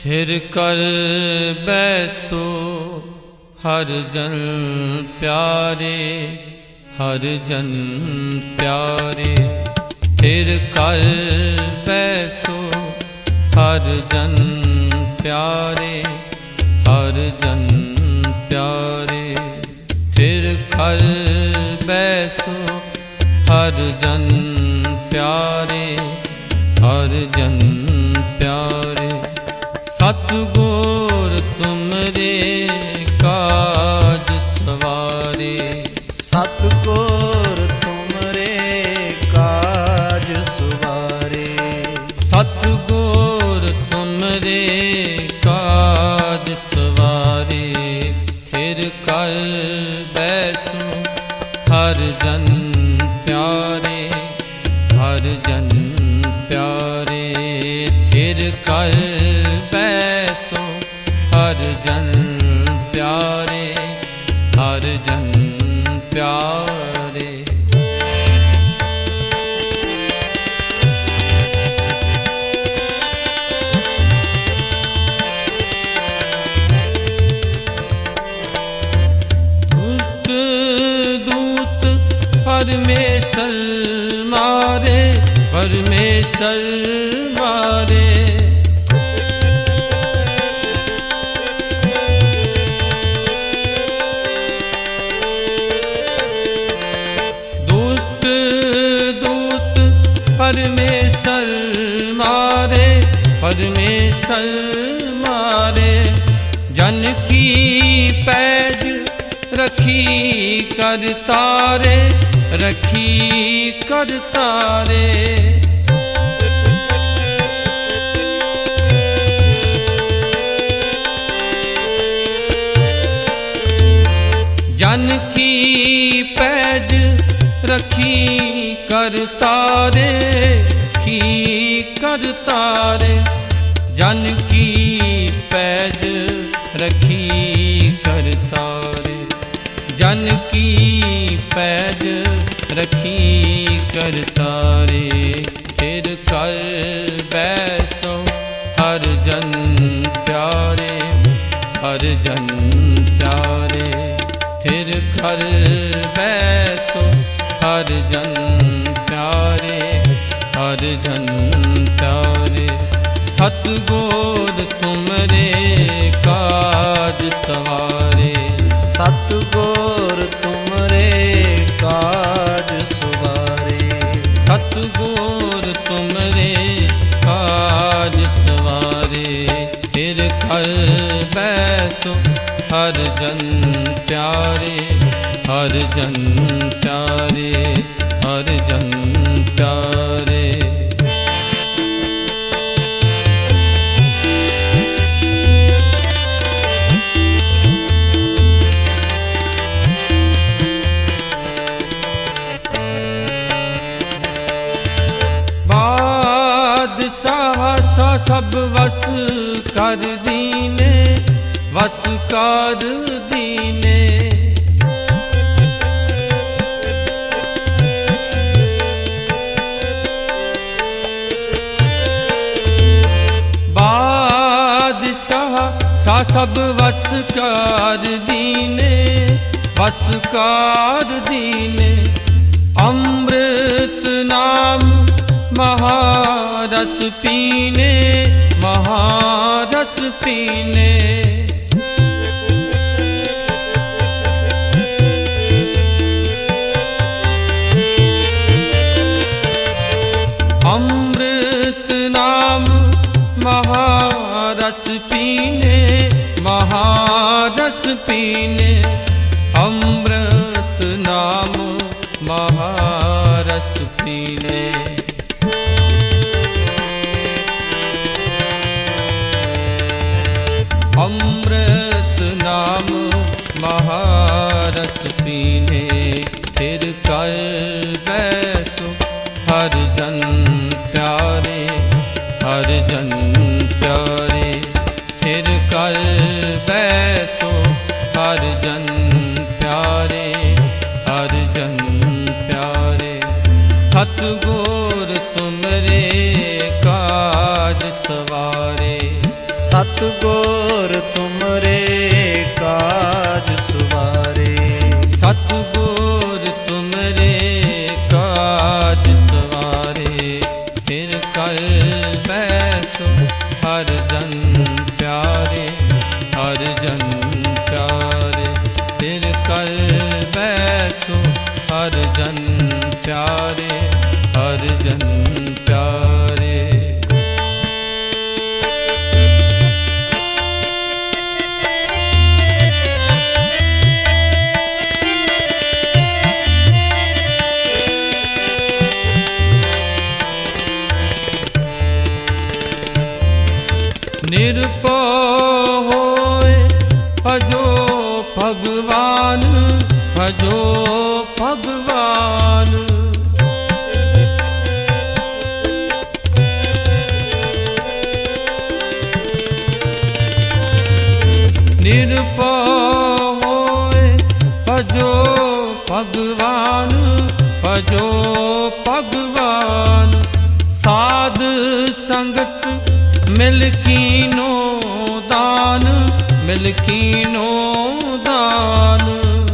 थिर कर बैसो हर जन प्यारे, हर जन प्यारे। थिर कर बैसो हर जन प्यारे, हर जन प्यारे। थिर कर बैसो हर जन प्यारे, हर जन प्यारे। सतगुर तुमरे काज सवारे, सतगुर तुमरे काज सवारे। सतगुर तुमरे काज सवारे। थिर कर बैसो हर जन प्यारे, हर जन प्यारे। थिर कर बैसो हर जन प्यारे, हर जन प्यारे। दुष्ट दूत परमेश्वर मारे, परमेश्वर मारे। दुष्ट दूत परमेश्वर मारे, परमेश्वर मारे। जन की पैज रखी कर तारे, रखी कर तारे। जन की पैज रखी कर तारे, की कर तारे। जन की पैज रखी कर तारे, जन की पैज रखी कर तारे। थिर कर बैसो हर जन प्यारे, हर जन प्यारे। थिर कर बैसो हर जन प्यारे, हर जन प्यारे। सतगुर तुमरे काज सवारे, सतगुर तुमरे काज सवारे। सतगुर तुमरे काज सवारे। थिर कर बैसो हर जन प्यारे, हर जन प्यारे, हर जन प्यारे। बादशाह सा सब वस कर दीने, वस कर दीने। बादशाह सा सब वस कर दीने, वस कर दीने। अमृत नाम महारस पीने, महारस पीने। अमृत नाम महारस पीने, महारस पीने। अमृत नाम महारस पीने। अमृत नाम महारस पीने। थिर कर बैसो हर जन प्यारे, हर जन प्यारे। थिर कर बैसो हर जन प्यारे, हर जन प्यारे। सतगुर तुमरे काज सवारे, सत ਸਤਿਗੁਰ ਤੁਮਰੇ ਕਾਜ ਸਵਾਰੇ। ਸਤਿਗੁਰ ਤੁਮਰੇ ਕਾਜ ਸਵਾਰੇ। ਫਿਰ ਕਰ ਬੈਸੋ ਹਰਿ ਜਨ ਪਿਆਰੇ, ਹਰਿ ਜਨ ਪਿਆਰੇ। ਫਿਰ ਕਰ ਬੈਸੋ ਹਰਿ ਜਨ ਪਿਆਰੇ, ਹਰਿ ਜਨ ਪਿਆਰੇ। ਨਿਰਭਉ ਹੋਏ ਭਜੋ ਭਗਵਾਨ, ਭਜੋ ਭਗਵਾਨ। ਨਿਰਭਉ ਹੋਏ ਭਜੋ ਭਗਵਾਨ, ਭਜੋ ਭਗਵਾਨ। ਸਾਧ ਸੰਗਤ ਮਿਲ ਕੀਨੋ ਦਾਨ, ਮਿਲ ਕੀਨੋ ਦਾਨ।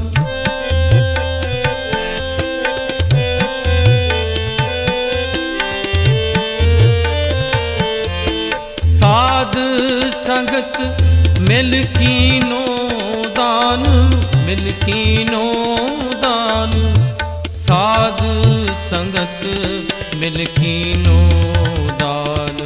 ਸਾਧ ਸੰਗਤ ਮਿਲ ਕੀਨੋ ਦਾਨ, ਮਿਲ ਕੀਨੋ ਦਾਨ। ਸਾਧ ਸੰਗਤ ਮਿਲ ਕੀਨੋ ਦਾਨ।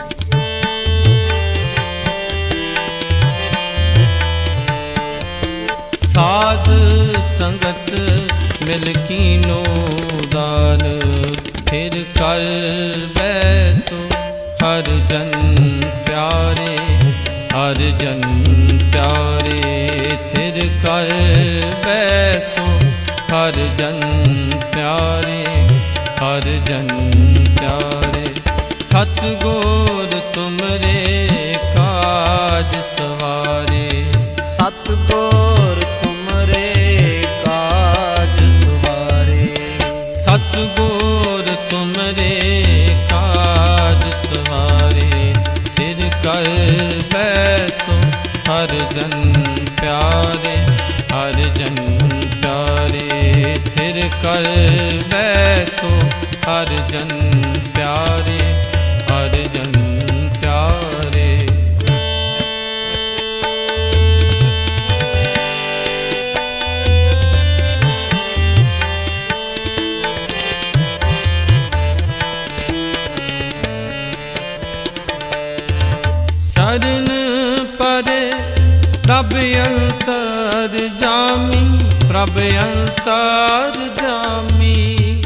ਸਾਧ ਸੰਗਤ ਮਿਲ ਕੀਨੋ ਦਾਨ। ਫਿਰ ਕਰ ਬੈਸੋ ਹਰਿ ਜਨ ਪਿਆਰੇ, ਹਰਿ ਜਨ ਪਿਆਰੇ। ਫਿਰ ਕਰ ਬੈਸੋ ਹਰਿ ਜਨ ਪਿਆਰੇ, ਹਰਿ ਜਨ ਪਿਆਰੇ। ਸਤਿਗੁਰ ਤੁਮਰੇ ਕਾਜ ਸਵਾਰੇ। ਸਤਿਗੁਰ ਤੁਮਰੇ ਕਾਜ ਸਵਾਰੇ। ਸਤਿਗੁਰ ਤੁਮਰੇ ਕਾਜ ਸਵਾਰੇ। ਫਿਰ ਕਰ ਬੈਸੋ ਹਰਿ ਜਨ ਪਿਆਰੇ, ਹਰਿ ਜਨ ਪਿਆਰੇ। ਫਿਰ ਕਰ ਬੈਸੋ ਹਰਿ ਜਨ ਪਿਆਰੇ, ਹਰਿ ਜਨ ਪਿਆਰੇ। ਸ਼ਰਨ ਪਰੇ ਪ੍ਰਭ ਅੰਤਰ ਜਾਮੀ, ਪ੍ਰਭ ਅੰਤਰ ਜਾਮੀ।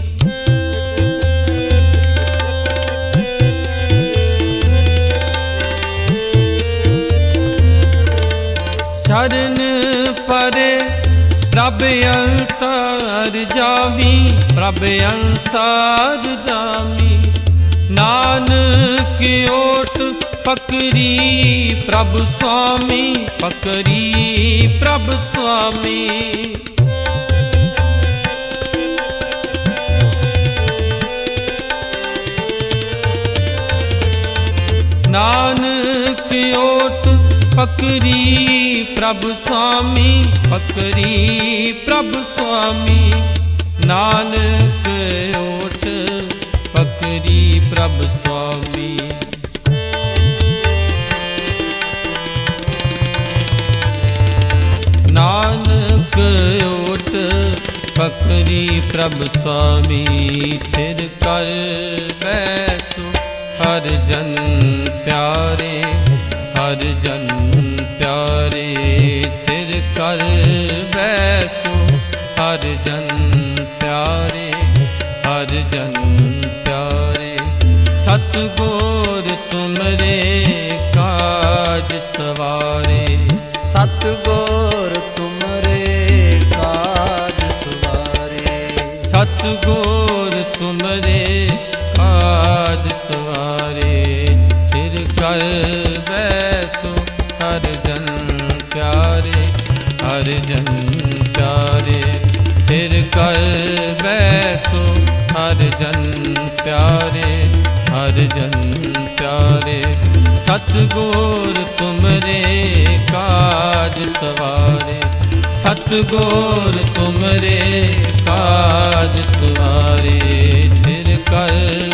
ਸ਼ਰਨ ਪਰੇ ਪ੍ਰਭ ਅੰਤਰ ਜਾਮੀ, ਪ੍ਰਭ ਅੰਤਰ ਜਾਮੀ। ਨਾਨਕ ਓਟ ਪਕਰੀ ਪ੍ਰਭ ਸੁਆਮੀ, ਪਕਰੀ ਪ੍ਰਭ ਸੁਆਮੀ। ਨਾਨਕ ਓਟ ਪਕਰੀ ਪ੍ਰਭ ਸੁਆਮੀ, ਪਕਰੀ ਪ੍ਰਭ ਸੁਆਮੀ। ਨਾਨਕ ਓਟ ਪਕਰੀ ਪ੍ਰਭ ਸੁਆਮੀ। ਨਾਨਕ ਓਟ ਪਕਰੀ ਪ੍ਰਭ ਸੁਆਮੀ। ਫਿਰ ਕਰ ਬੈਸੋ ਹਰਿ ਜਨ ਪਿਆਰੇ, ਹਰਿ ਜਨ ਪਿਆਰੇ। ਫਿਰ ਕਰ ਬੈਸੋ ਹਰਿ ਜਨ ਪਿਆਰੇ, ਹਰਿ ਜਨ ਪਿਆਰੇ। ਸਤਿਗੁਰ ਤੁਮਰੇ ਕਾਜ ਸਵਾਰੇ। ਸਤਿਗੁਰ ਤੁਮਰੇ ਕਾਜ ਸਵਾਰੇ। ਸਤਿਗੁਰ ਤੁਮਰੇ ਕਾਜ ਸਵਾਰੇ। ਫਿਰ ਕਰ ਬੈਸੋ ਹਰਿ ਜਨ ਪਿਆਰੇ, ਹਰਿ ਜਨ ਪਿਆਰੇ। ਫਿਰ ਕਰ ਬੈਸੋ ਹਰਿ ਜਨ ਪਿਆਰੇ, ਹਰਿ ਜਨ ਪਿਆਰੇ। ਸਤ सतगुर तुमरे काज सवारे, सतगुर तुमरे काज सवारे, थिर कर